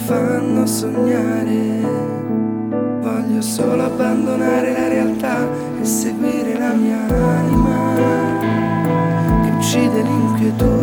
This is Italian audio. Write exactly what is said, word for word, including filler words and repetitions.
fanno sognare. Voglio solo abbandonare la realtà e seguire la mia anima che uccide l'inquietudine.